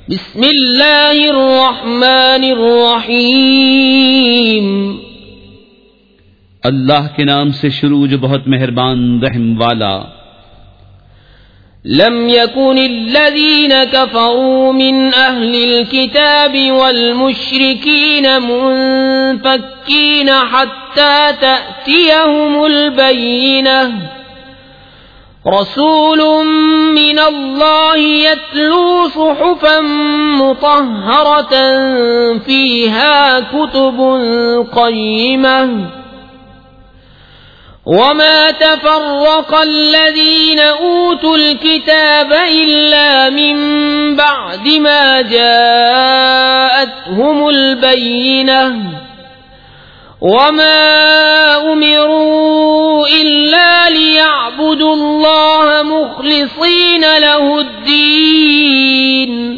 بسم اللہ الرحمن الرحیم اللہ کے نام سے شروع جو بہت مہربان رحم والا. لم يكن الذين كفروا من أهل الكتاب والمشركين منفكين حتى تأتيهم البينة رسول من الله يتلو صحفا مطهرة فيها كتب قيمة وما تفرق الذين أوتوا الكتاب إلا من بعد ما جاءتهم البينة وما أمروا إلا ليعبدوا الله مخلصين له الدين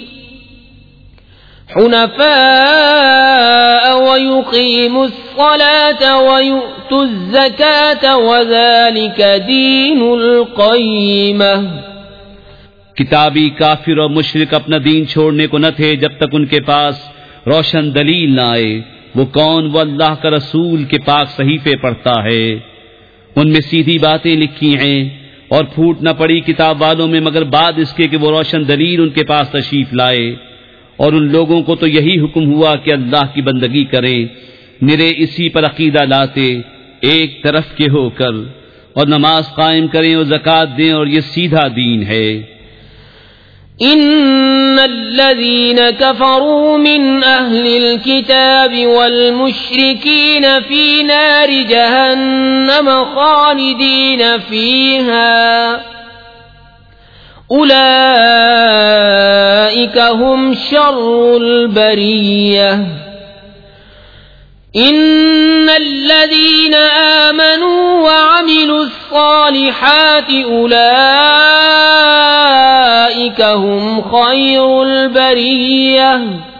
حنفاء ويقيموا الصلاة ويؤتوا الزكاة وذلك دين القيمة. کتابی کافر اور مشرک اپنا دین چھوڑنے کو نہ تھے جب تک ان کے پاس روشن دلیل نہ آئے. وہ کون؟ وہ اللہ کا رسول کے پاک صحیفے پڑھتا ہے، ان میں سیدھی باتیں لکھی ہیں اور پھوٹ نہ پڑی کتاب والوں میں مگر بعد اس کے کہ وہ روشن دلیل ان کے پاس تشریف لائے. اور ان لوگوں کو تو یہی حکم ہوا کہ اللہ کی بندگی کریں، نرے اسی پر عقیدہ لاتے ایک طرف کے ہو کر، اور نماز قائم کریں اور زکوٰۃ دیں، اور یہ سیدھا دین ہے. ان الذين كفروا من اهل الكتاب والمشركين في نار جهنم خالدين فيها اولئك هم شر البرية. ان الذين آمنوا وعملوا الصالحات اولئك هم خير البرية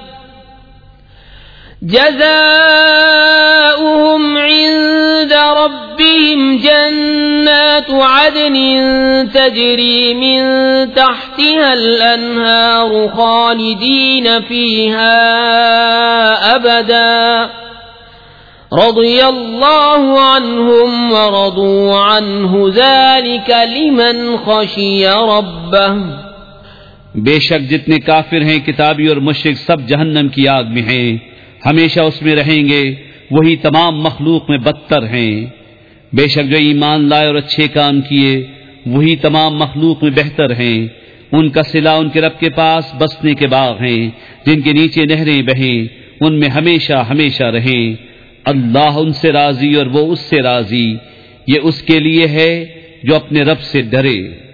جزاؤهم عند ربهم جنات عدن تجري من تحتها الأنهار خالدين فيها أبدا رضي الله عنهم ورضوا عنه ذلك لمن خشي ربه. بے شک جتنے کافر ہیں کتابی اور مشرک سب جہنم کی آگ میں ہیں، ہمیشہ اس میں رہیں گے، وہی تمام مخلوق میں بدتر ہیں. بے شک جو ایمان لائے اور اچھے کام کیے وہی تمام مخلوق میں بہتر ہیں. ان کا صلہ ان کے رب کے پاس بسنے کے باغ ہیں جن کے نیچے نہریں بہیں، ان میں ہمیشہ ہمیشہ رہیں. اللہ ان سے راضی اور وہ اس سے راضی. یہ اس کے لیے ہے جو اپنے رب سے ڈرے.